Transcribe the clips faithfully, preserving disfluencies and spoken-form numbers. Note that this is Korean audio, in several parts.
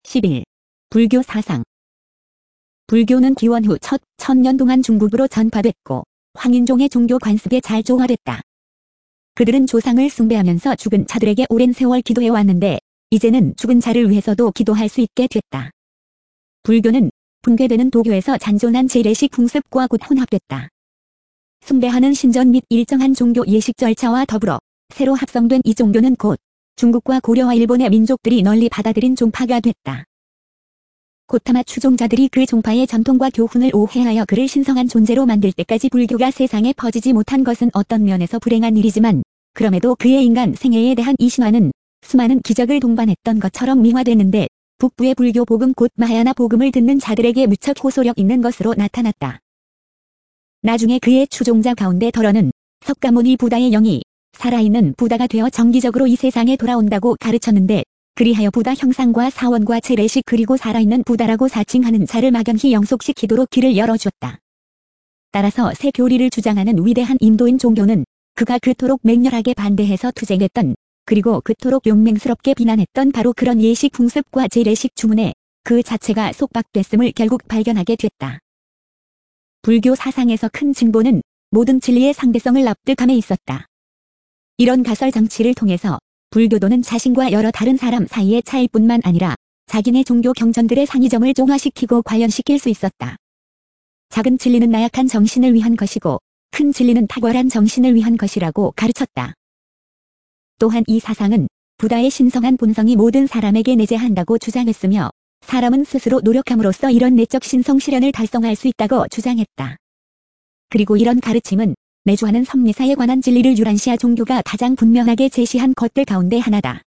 십일. 불교 사상. 불교는 기원 후 첫 천년 동안 중국으로 전파됐고 황인종의 종교 관습에 잘 조화됐다. 그들은 조상을 숭배하면서 죽은 자들에게 오랜 세월 기도해왔는데 이제는 죽은 자를 위해서도 기도할 수 있게 됐다. 불교는 붕괴되는 도교에서 잔존한 재래식 풍습과 곧 혼합됐다. 숭배하는 신전 및 일정한 종교 예식 절차와 더불어 새로 합성된 이 종교는 곧 중국과 고려와 일본의 민족들이 널리 받아들인 종파가 됐다. 고타마 추종자들이 그 종파의 전통과 교훈을 오해하여 그를 신성한 존재로 만들 때까지 불교가 세상에 퍼지지 못한 것은 어떤 면에서 불행한 일이지만 그럼에도 그의 인간 생애에 대한 이 신화는 수많은 기적을 동반했던 것처럼 미화되는데 북부의 불교 복음 곧 마하야나 복음을 듣는 자들에게 무척 호소력 있는 것으로 나타났다. 나중에 그의 추종자 가운데 더러는 석가모니 부다의 영이 살아있는 부다가 되어 정기적으로 이 세상에 돌아온다고 가르쳤는데 그리하여 부다 형상과 사원과 재래식 그리고 살아있는 부다라고 사칭하는 자를 막연히 영속시키도록 길을 열어주었다. 따라서 새 교리를 주장하는 위대한 인도인 종교는 그가 그토록 맹렬하게 반대해서 투쟁했던 그리고 그토록 용맹스럽게 비난했던 바로 그런 예식 풍습과 재래식 주문에 그 자체가 속박됐음을 결국 발견하게 됐다. 불교 사상에서 큰 진보는 모든 진리의 상대성을 납득함에 있었다. 이런 가설 장치를 통해서 불교도는 자신과 여러 다른 사람 사이의 차이뿐만 아니라 자기네 종교 경전들의 상이점을 종화시키고 관련시킬 수 있었다. 작은 진리는 나약한 정신을 위한 것이고 큰 진리는 탁월한 정신을 위한 것이라고 가르쳤다. 또한 이 사상은 부다의 신성한 본성이 모든 사람에게 내재한다고 주장했으며 사람은 스스로 노력함으로써 이런 내적 신성 실현을 달성할 수 있다고 주장했다. 그리고 이런 가르침은 내주하는 섭리사에 관한 진리를 유란시아 종교가 가장 분명하게 제시한 것들 가운데 하나다.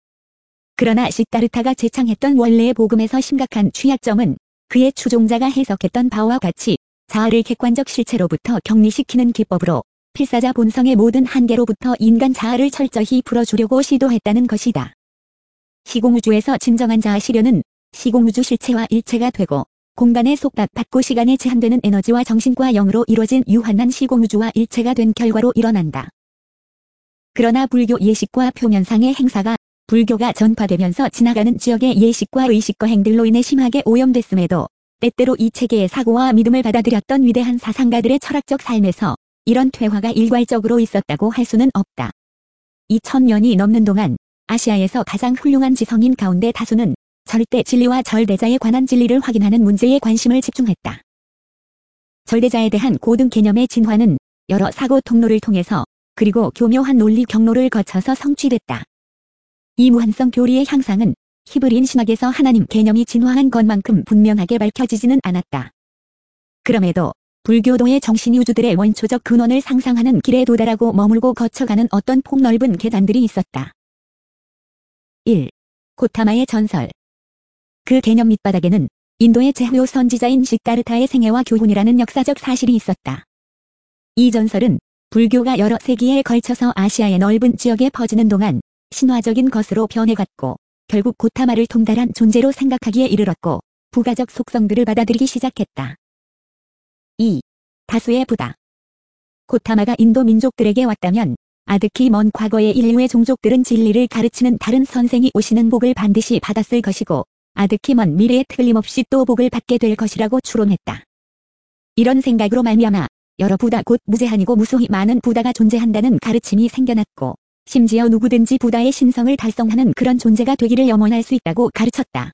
그러나 시다르타가 제창했던 원래의 복음에서 심각한 취약점은 그의 추종자가 해석했던 바와 같이 자아를 객관적 실체로부터 격리시키는 기법으로 필사자 본성의 모든 한계로부터 인간 자아를 철저히 풀어주려고 시도했다는 것이다. 시공우주에서 진정한 자아 실현은 시공우주 실체와 일체가 되고 공간에 속박받고 시간에 제한되는 에너지와 정신과 영으로 이루어진 유한한 시공우주와 일체가 된 결과로 일어난다. 그러나 불교 예식과 표면상의 행사가 불교가 전파되면서 지나가는 지역의 예식과 의식과 행들로 인해 심하게 오염됐음에도 때때로 이 체계의 사고와 믿음을 받아들였던 위대한 사상가들의 철학적 삶에서 이런 퇴화가 일괄적으로 있었다고 할 수는 없다. 이천 년이 넘는 동안 아시아에서 가장 훌륭한 지성인 가운데 다수는 절대 진리와 절대자에 관한 진리를 확인하는 문제에 관심을 집중했다. 절대자에 대한 고등 개념의 진화는 여러 사고 통로를 통해서 그리고 교묘한 논리 경로를 거쳐서 성취됐다. 이 무한성 교리의 향상은 히브리인 신학에서 하나님 개념이 진화한 것만큼 분명하게 밝혀지지는 않았다. 그럼에도 불교도의 정신이 우주들의 원초적 근원을 상상하는 길에 도달하고 머물고 거쳐가는 어떤 폭넓은 계단들이 있었다. 일. 고타마의 전설. 그 개념 밑바닥에는 인도의 제후 선지자인 시다르타의 생애와 교훈이라는 역사적 사실이 있었다. 이 전설은 불교가 여러 세기에 걸쳐서 아시아의 넓은 지역에 퍼지는 동안 신화적인 것으로 변해갔고 결국 고타마를 통달한 존재로 생각하기에 이르렀고 부가적 속성들을 받아들이기 시작했다. 이. 다수의 부다. 고타마가 인도 민족들에게 왔다면 아득히 먼 과거의 인류의 종족들은 진리를 가르치는 다른 선생이 오시는 복을 반드시 받았을 것이고 아득히 먼 미래에 틀림없이 또 복을 받게 될 것이라고 추론했다. 이런 생각으로 말미암아 여러 부다 곧 무제한이고 무수히 많은 부다가 존재한다는 가르침이 생겨났고 심지어 누구든지 부다의 신성을 달성하는 그런 존재가 되기를 염원할 수 있다고 가르쳤다.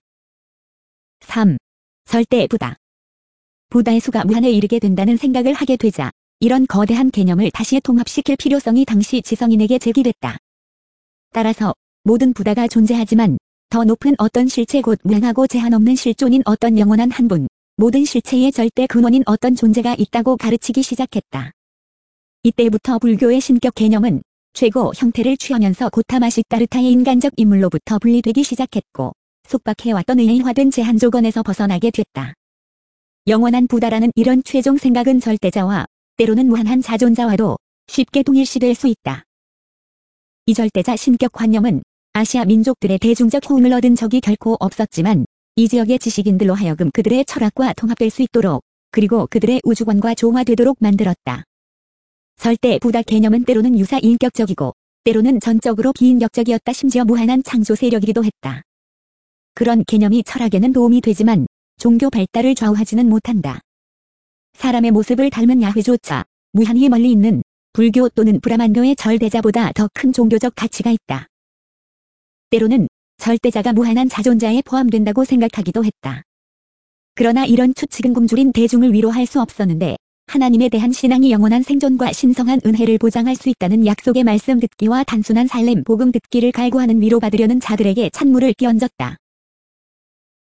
삼. 절대 부다. 부다의 수가 무한에 이르게 된다는 생각을 하게 되자 이런 거대한 개념을 다시 통합시킬 필요성이 당시 지성인에게 제기됐다. 따라서 모든 부다가 존재하지만 더 높은 어떤 실체 곧 무한하고 제한 없는 실존인 어떤 영원한 한 분, 모든 실체의 절대 근원인 어떤 존재가 있다고 가르치기 시작했다. 이때부터 불교의 신격 개념은 최고 형태를 취하면서 고타마 시다르타의 인간적 인물로부터 분리되기 시작했고 속박해왔던 의인화된 제한 조건에서 벗어나게 됐다. 영원한 부다라는 이런 최종 생각은 절대자와 때로는 무한한 자존자와도 쉽게 동일시될 수 있다. 이 절대자 신격관념은 아시아 민족들의 대중적 호응을 얻은 적이 결코 없었지만 이 지역의 지식인들로 하여금 그들의 철학과 통합될 수 있도록 그리고 그들의 우주관과 조화되도록 만들었다. 절대 부다 개념은 때로는 유사인격적이고 때로는 전적으로 비인격적이었다. 심지어 무한한 창조 세력이기도 했다. 그런 개념이 철학에는 도움이 되지만 종교 발달을 좌우하지는 못한다. 사람의 모습을 닮은 야훼조차 무한히 멀리 있는 불교 또는 브라만교의 절대자보다 더 큰 종교적 가치가 있다. 때로는 절대자가 무한한 자존자에 포함된다고 생각하기도 했다. 그러나 이런 추측은 굶주린 대중을 위로할 수 없었는데 하나님에 대한 신앙이 영원한 생존과 신성한 은혜를 보장할 수 있다는 약속의 말씀 듣기와 단순한 살렘 복음 듣기를 갈구하는 위로받으려는 자들에게 찬물을 끼얹었다.